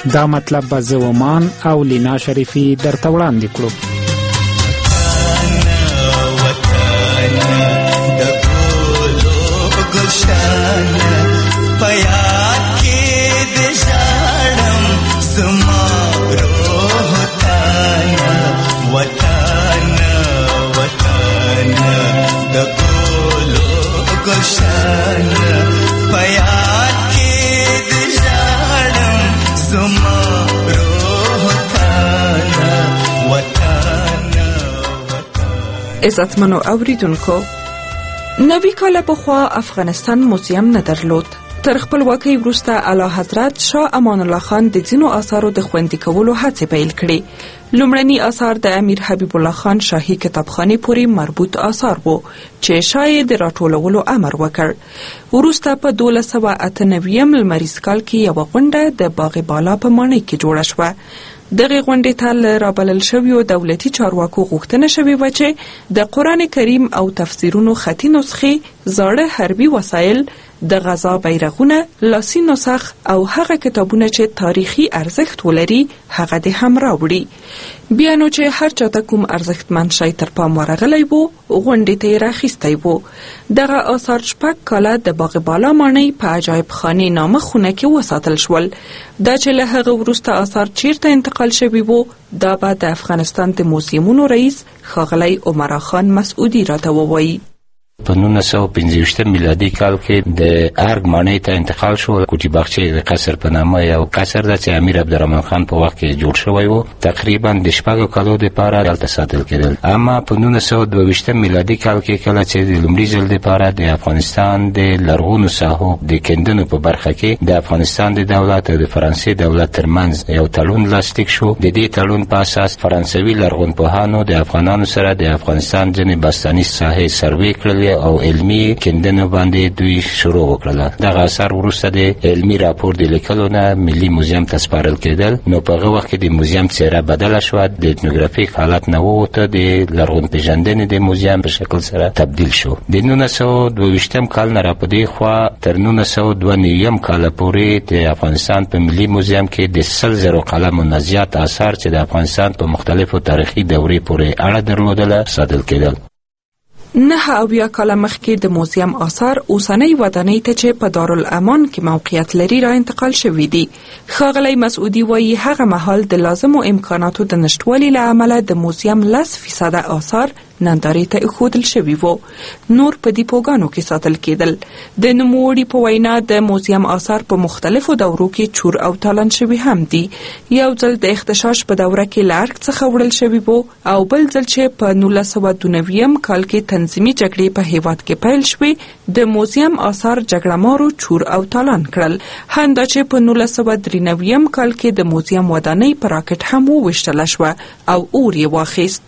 دا مطلب به زه ومان او لینا شریفي درته وړاندې کړو. عزتمنو اوریدونکو، نوي کال پخوا افغانستان موزیم نه درلود. تر خپلواکۍ وروسته اعلی حضرت شاه امان الله خان د ځینو آثارو د خوندي کولو هڅې پیل کړې. لومړني آثار د امیر حبیب الله خان شاهي کتابخانې پورې مربوط آثار وو چې شاه یې د راټولولو امر وکړ. وروسته په 1298 لمریز کال کې یوه غونډه د باغ بالا په ماڼۍ کې جوړه شوه. دغه غونډې ته له رابلل شویو دولتي چارواکو غوښتنه شوې وه چې د قرآن کریم او تفسیرونو خطي نسخې، زاړه حربي وسایل، د غزا بیرغونه، لاسي نسخ او هغه کتابونه چې تاریخي ارزښت ولري هغه دې هم راوړي. بیا نو چې هر چاته کوم ارزښتمن شی تر پام ورغلی وو، غونډې ته یې راخیستی وو. دغه آثار 6 کاله د باغ بالا ماڼۍ په عجایب خانې نامه خونه کې وساتل شول. دا چې له هغه وروسته آثار چیرته انتقال شوي وو، دا به د افغانستان د موزیمونو رئیس ښاغلی عمرا خان مسعودي راته ووایي. په 1925 میلادي کال کې د ارګ ماڼۍ ته انتقال شو. کوټي باغچې د قصر په نامه یو قصر ده چې امیر عبدالرحمن خان په وخت کې جوړ شوی و. تقریبا د 6 کالو لپاره دلته ساتل کېدل. اما په 1922 میلادي کال کې کله چې د لومړي ځل لپاره د افغانستان د لرغونو ساحو د کیندنو په برخه کې د افغانستان د دولت او د فرانسې دولت ترمنځ یو تړون لاسلیک شو. د دې تړون په اساس فرانسوي لرغونپوهانو د افغانانو سره د افغانستان ځینې بستاني ساحې سروې کړلې او علمي کیندنو باندې دوی شروع وکړه. دغه اثر وروسته د علمي راپور د لیکلو نه ملي موزیم ته سپارل کېدل. نو په هغه وخت کې د موزیم څیره بدله شوه، د etnographic حالت نه ووته، د لرغونپېژندنې د موزیم په شکل سره تبدیل شو. د 1922 کال نه را پدې خوا تر 1992 کال پورې د افغانستان په ملي موزیم کې د 100,000 قلمو نه زیات آثار چې د افغانستان په مختلفو تاریخي دورې پورې اړه درلودله ساتل کېدل. 9 کاله مخکې د موزیم آثار اوسنۍ ودانۍ ته چې په دارالامان کې موقعیت لري را انتقال شوي دي. ښاغلی مسعودي وایي هغه مهال د لازمو امکاناتو د نشتوالي له امله د موزیم 10% آثار نندارې ته ایښودل شوي وو، نور په دیپوګانو کې ساتل کېدل. د نوموړي په وینا د موزیم آثار په مختلفو دورو کې چور او تالان شوي هم دي. یو ځل د اختشاش په دوره کې له ارګ څخه وړل شوي وو او بل ځل چې په 1992 کال کې تنظیمي جګړې په هیواد کې پیل شوې، د موزیم آثار جګړه مارو چور او تالان کړل. همدا چې په 1993 کال کې د موزیم ودانۍ په راکټ هم وویشتله شوه او اور یې واخیست.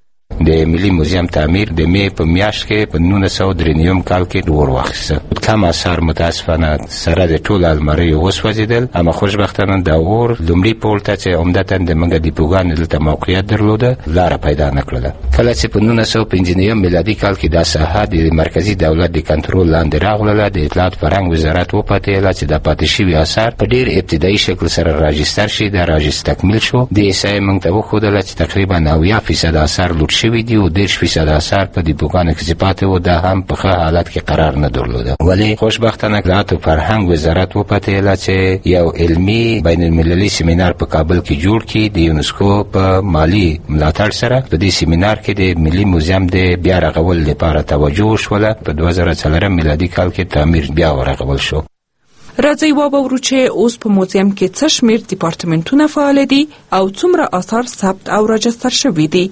د ملي موزیم تعمیر د می په میاشت کې په 1993 کال کې اور واخیسته. کم آثار متاسفانه سره د ټول المارۍ وسوځېدل، اما خوشبختانه د اور لومړي پول ته چې عمدتاً د منګه دیپوګانو دلته موقعیت درلوده لاره پیدا نه کړله. کله چې په 1995 میلادي کال کې دا ساحه د مرکزي دولت د کنټرول لاندې راغله، د اطلاعات فرهنګ وزارت وپتېله چې د پاتې شوي آثار په ډېر ابتدایي شکل سره راجستر شي. دا راجستر تکمیل شو. د احصایې موږ ته وښودله چې تقریبا 90% آثار لوټ شوي دي او 10% آثار په دیپوګانو کې پاتې وو. دا هم په ښه حالت کې قرار نه درلوده. ولی خوشبختانه اطلاعات فرهنګ وزارت وپتېله چې یو علمي بین المللي سیمینار په کابل کې جوړ کړي د یونسکو په مالی ملاتړ سره. په دې سیمینار کې د ملي موزیم د بیا رغول لپاره توجه وشوله. په 2004 میلادي کال کې تعمیر بیا ورغول شو. راځئ وګورو چې اوس په موزیم کې څه شمېر ډیپارټمنټونه فعال دي او څومره آثار ثبت او راجستر شوي دي.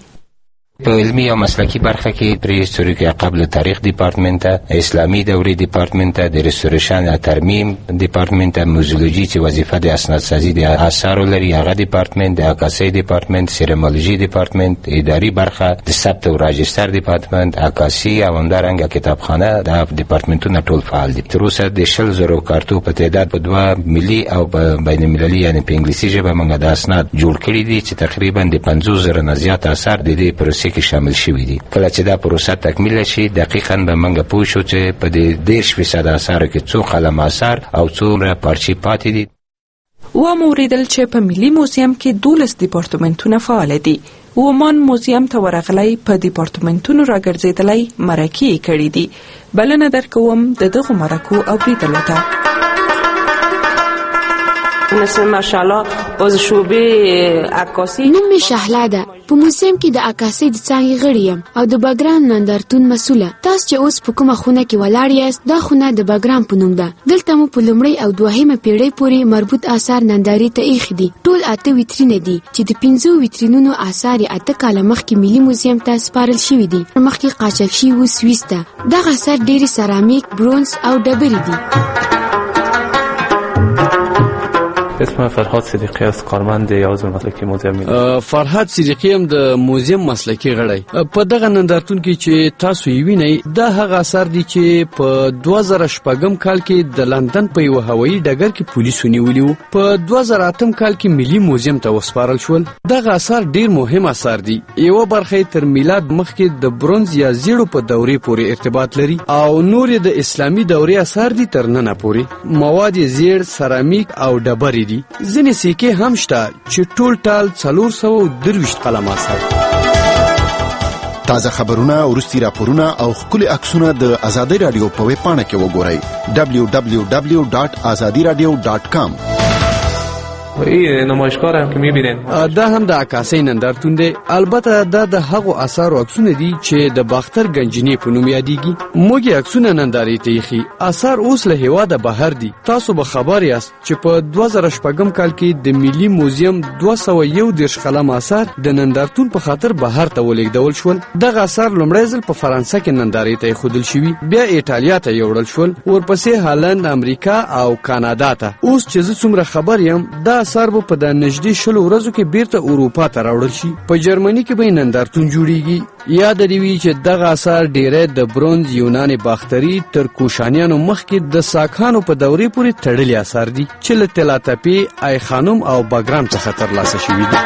په علمي او مسلکي برخه کې پریهیستوریک یا قبل تاریخ ډیپارټمنټ، اسلامي دورې ډیپارټمنټ، د ریسټوریشن یا ترمیم ډیپارټمنټ، موزیولوژي چې وظیفه د اسناد سازي د آثارو لري هغه ډیپارټمنټ، د عکاسۍ ډیپارټمنټ، سیرمولوژي ډیپارټمنټ، اداري برخه د ثبت او راجستر ډیپارټمنټ، عکاسي او همدارنګه کتابخانه د ډیپارټمنټونو ټول فعال دي. تر اوسه د 100,000 کارتو په تعداد په 2 ملي او بین المللي یعنی په انګلیسي ژبه موږ د اسناد جوړ کړي دي چې تقریبا د 50,000 نه زیات آثار د دې پروسې کې شامل شوي دي. کله چې دا پروسه تکمیل شي دقیقاً به موږ پوه شو چې په دې 10% آثارو کې څو قلم آثار او څومره پارچې پاتې دي. و موریدل چې په ملي موزیم کې 12 ډیپارټمنټونه فعال دي. ومان موزیم ته ورغلی په ډیپارټمنټونو راګرځېدلی مرکې کړې دي. بلنه درکوم د دغه مرکو اوریدلو ته. مثل ماشاءالله باز شعبه عکاسی. نوم می شهلا ده. په موزیم کې د عکاسۍ د څانګې غړی یم او د باګرام نندارتون مسوله. تاسو چې اوس په کومه خونه کې ولاړ یاست دا خونه د باګرام په نوم ده. دلته مو په لومړۍ او دوهمه پیړۍ پورې مربوط آثار نندارې ته ایښي دي. ټول 8 ویترینه دي چې د 15 ویترینونو آثار 8 کاله مخکې ملي موزیم ته سپارل شوي دي. مخکې قاچاق شوي وو سویس ته. دغه آثار ډېرې سرامیک، برونز او ډبرې دي. اسم فرهاد صدیقی است، کارمند عضو مسلکی موزیم میلاد. فرهاد صدیقی هم د موزیم مسلکی غړی. په دغه نندارتون کې چې تاسو یې وینئ دا هغه اثار دي چې په 2008 کال کې د لندن په یو هوایي ډګر کې پولیسو نیولي وو. په 2008 کال کې ملي موزیم ته وسپارل شول. دغه اثار ډیر مهم اثار دي. یو برخه تر میلاد مخکې د برونز یا زیړو په دورې پورې ارتباط لري او نور د اسلامي دورې اثار دي تر ننه پورې. مواد زیړ، سرامیک او ډبرې دي. ځینې سکې هم شته چې ټول ټال 423 قلم اثر. تازه خبرونه، وروستي راپورونه او ښکلي عکسونه د آزادۍ رادیو په ویب پاڼه کې وګورئ www.azadiradio.com. این نمایشگاه هم که میبینین دا هم د عکاسۍ نندارتون دی. البته دا د هغو آثارو عکسونه دي چې د باختر گنجینې په نوم یادېږي. موږ عکسونه نندارې ته ایښي. آثار اوس له هېواده بهر دي. تاسو به خبر یاست چې په 2008 کال کې د ملي موزیم 211 قلم آثار د نندارتون په خاطر بهر ته ولېږدول شول. دغه آثار لومړی ځل په فرانسه کې نندارې ته ایښودل شوي، بیا ایټالیا ته یوړل شول، ورپسې هالند، امریکا او کانادا ته. اوس چې زه څومره خبر یم دا اثار به په د نږدې 20 ورځو کې بیرته اروپا ته راوړل شي. په جرمني کې به نندارتون جوړیږي. یاد دی وی چې دغه اثار ډیره د برونز، یونان باختري تر کوشانیانو مخکې د ساکانو په دورې پورې تړلي اثار دي چې له تلاتپی، آی خانم او باګرام څخه ترلاسه شوي دي.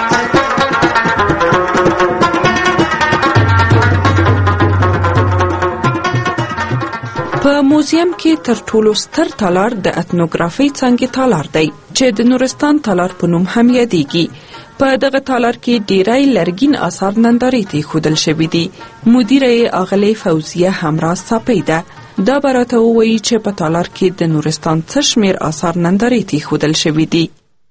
په موزیم کې تر ټولو ستر تالار د اتنوګرافي څانګې تالار دی چې د نورستان تالار په نوم هم یادېږي. په دغه تالار کې ډیری لرګین آثار نندارې ته ایښودل شوي دي. مدیره یې اغلې فوزیه همراز صاپۍ ده. دا به راته ووایي چې په تالار کې د نورستان څه شمېر آثار نندارې ته ایښودل شوي دي.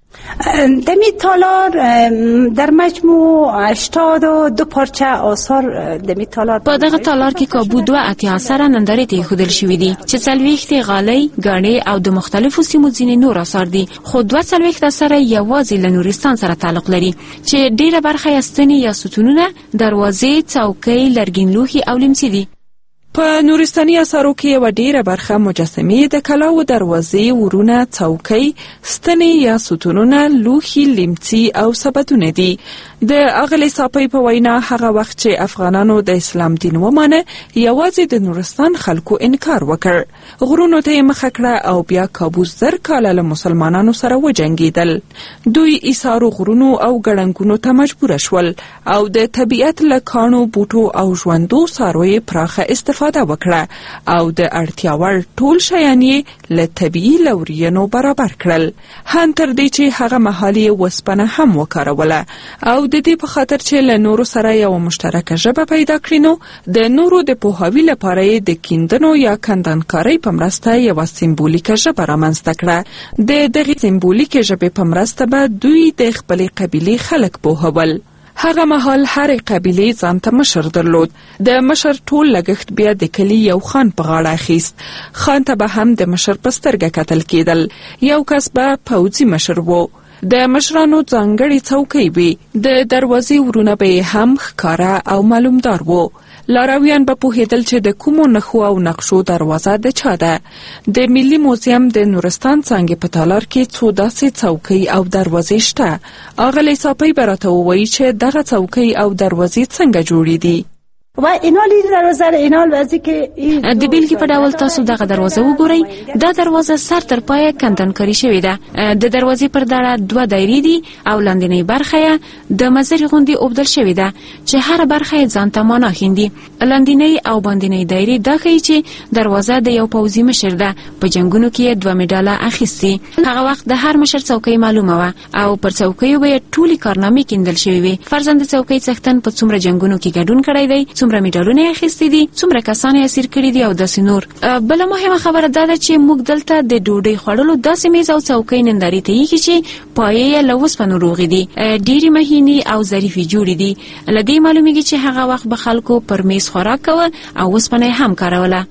دمی تالار در مجموع 82 پارچه آثار دمی تالار. په دغه تالار کې کابو 2 اثار نندارې ته ایښودل شوي دي چې 40 غالۍ، ګاڼې او د مختلفو سیمو ځینې نور آثار دي. خو 42 اثار یوازې له نورستان سره تعلق لري چې ډیره برخه یې ستنې یا ستونونه، دروازې، څوکۍ، لرګین لوښي او لمسي دي. په نورستاني اثارو کې یو ډیره برخه مجسمې د کلاو، دروازې، ورونه، څوکۍ، ستنې یا ستونونه، لوښي، لمڅي او سبدونه دي. د اغلې صاپۍ په وینا هغه وخت چې افغانانو د اسلام دین ومانه یوازې د نورستان خلکو انکار وکړ. غرونو ته یې مخه کړه او بیا کابو 1000 کاله له مسلمانانو سره وجنګېدل. دوی ایثارو غرونو او ګړنګونو ته مجبور شول او د طبیعت له کاڼو، بوټو او ژوندو څارویو پراخه استفاده وکړه او د اړتیا وړ ټول شیان یې له طبیعي لورینو برابر کړل. هم تر دې چې هغه مهال یې وسپنه هم وکاروله او د دې په خاطر چې له نورو سره یو مشترکه ژبه پیدا کړي نو د نورو د پوهاوي لپاره یې د کیندنو یا کندنکارۍ په مرسته یوه سمبولیکه ژبه رامنځته کړه. د دغې سمبولیکې ژبې په مرسته به دوی د خپلې قبیلې خلک پوهول. هغه مهال هر قبیلې ځان ته مشر درلود. د مشر ټول لګښت بیا د کلي یو خان په غاړه اخیست. خان ته به هم د مشر په سترګه کتل کېدل. یو کس به پوځي مشر و. د مشرانو ځانګړې څوکۍ وي. د دروازې ورونه به هم ښکاره او معلومدار وو. لارویان به پوهېدل چې د کومو نښو او نقشو دروازه د چا ده. د ملي موزیم د نورستان څانګې په تالار کې څو داسې څوکۍ او دروازې شته. اغلې صاپۍ به راته ووایي چې دغه څوکۍ او دروازې څنګه جوړې دي. و اینال دروازه اینال وځي کې د بیلګې په ډول تاسو دغه دروازه وګورئ. دا دروازه سر تر پایه کندنکاري شوې ده. د دروازې پر دړه 2 دایرې دي او لاندنۍ برخه یې د مزرې غوندې اوبدل شوې ده چې هر برخه یې ځان ته معنا ښیندي. لاندنۍ او باندنۍ دایرې دا ښیي چې دروازه د یو پوځي مشر ده. په جنګونو کې یې 2 میډاله اخیستي. هغه وخت د هر مشر څوکۍ معلومه وه او پر څوکیو به یې ټولې کارنامې کیندل شوې وې. فرضاً د څوکۍ څښتن په څومره جنګونو کې ګډون کړی دی، څومره میډالونه یې اخیستي دي، څومره کسان یې اسیر کړي دي او داسې نور. بله مهمه خبره دا ده چې موږ دلته د ډوډۍ خوړلو داسې میز او څوکۍ نندارې ته ایښي چې پایې یې له اوسپنو روغې دي، ډېرې مهینې او ظریفې جوړې دي. له دې معلومیږي چې هغه وخت به خلکو پر میز خوراک کوه او اوسپنه یې هم کاروله.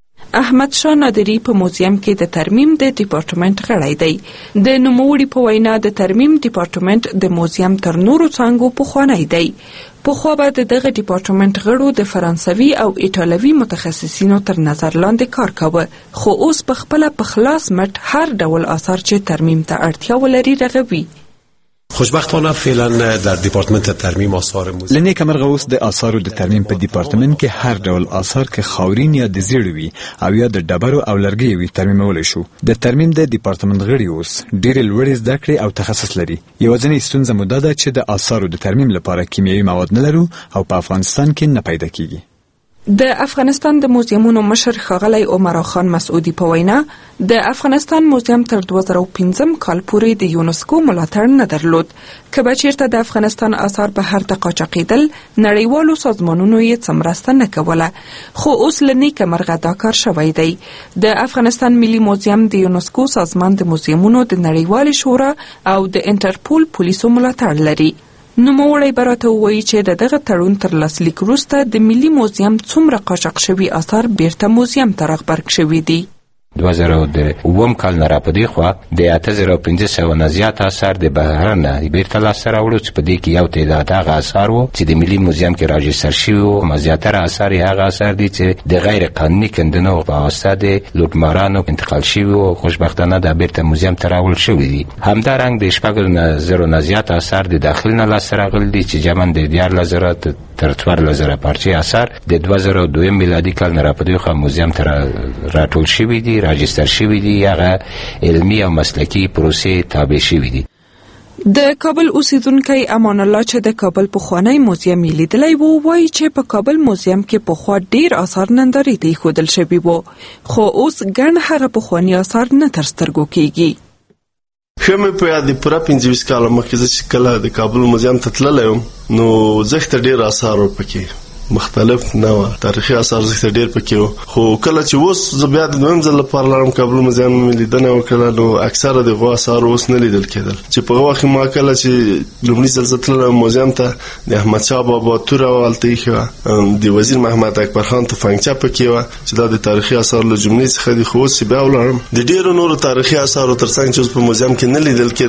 احمد شاه نادري په موزیم کې د ترمیم د ډپارټمنټ غړی دی. د نوموړي په وینا د ترمیم ډپارټمنټ د موزیم تر نورو څانګو پخوانی دی. پخوا به د دغه ډپارټمنټ غړو د فرانسوي او ایټالوي متخصصینو تر نظر لاندې کار کاوه، خو اوس په خپله په خلاص مټ هر ډول آثار چې ترمیم ته اړتیا ولري رغوي. خوشبختانه فعلا در دیپارتمنت ترمیم آثار موزیم لنیکه مرغه اوس د آثارو د ترمیم په دیپارتمنت کې هر ډول آثار که خاورین یا د زیړ وي او یا د ډبرو او لرګي وي ترمیمول شو. د ترمیم د دیپارتمنت غړي اوس ډېر لوړ زده کړې او تخصص لري. یوازینۍ ستونزه مو دا ده چې د آثارو د ترمیم لپاره کیمیاوي مواد نه لرو او په افغانستان کې نه پیدا کیږي. د افغانستان د موزیمونو مشر ښاغلی عمرا خان مسعودي په وینا د افغانستان موزیم تر 2015 کال پورې د یونسکو ملاتړ نه درلود. که به چیرته د افغانستان آثار بهر ته قاچاقېدل، نړیوالو سازمانونو یې څه مرسته نه کوله، خو اوس له نیکه مرغه دا کار شوی دی. د افغانستان ملي موزیم د یونسکو سازمان د موزیمونو د نړیوالې شورا او د انټرپول پولیسو ملاتړ لري. نوموړی به راته ووایي چې د دغه تړون تر لاسلیک وروسته د ملي موزیم څومره قاچاق شوي آثار بیرته موزیم ته راغبرګ شوي دي. 2007 کال نه را پدې خوا د 8500 نه زیات آثار د بهر نه بیرته لاسته راوړل چې په دې کې یو تعداد هغه آثار وو چې د ملي موزیم کې راجستر شوي وو. زیاتره آثار هغه آثار دي چې د غیر قانوني کندنو په واسطه د لوټمارانو انتقال شوي وو. خوشبختانه د بیرته موزیم ته راوړل شوي دي. همدارنګه د 4000 نه زیات آثار د داخل نه لاسته راغلي دي چې جمع د 14000 تر 14000 پارچې آثار د 2002 میلادي کال نه را پدې خوا موزیم ته راټول شوي دي، راجستر شوي دي، هغه علمي او مسلکي پروسې تابع شوي دي. د کابل اوسیدونکی امان الله چې د کابل پخوانی موزیم لیدلی وو، وایي چې په کابل موزیم کې پخوا ډیر آثار نندارې ته ایښودل شوي وو، خو اوس ګڼ هغه پخواني آثار نه تر سترګو کیږي. ښه مې په یاد دی پوره 25 کاله مخکې زه چې کله د کابل موزیم ته تللی یم نو زښته ډېر آثار وو پکې، مختلف نه وه، تاریخي آثار زښته ډېر پکې وو. خو کله چې اوس زه بیا د دویم ځل لپاره لاړم کابل موزیم مې لیدنه وکړله نو اکثره د هغو آثار اوس نه لیدل کېدل. چې په هغه وخت ما کله چې لومړي ځل زه تللی موزیم ته د احمدشاه بابا توره وه هلته ایښې وه، د وزیر محمد اکبر خان تفنګچه پکې وه چې دا د تاریخي آثارو له جملې څخه دي. خو اوس چې بیا ولاړم د ډېرو نورو تاریخي آثارو تر څنګ چې اوس په موزیم کې نه لیدل کېدل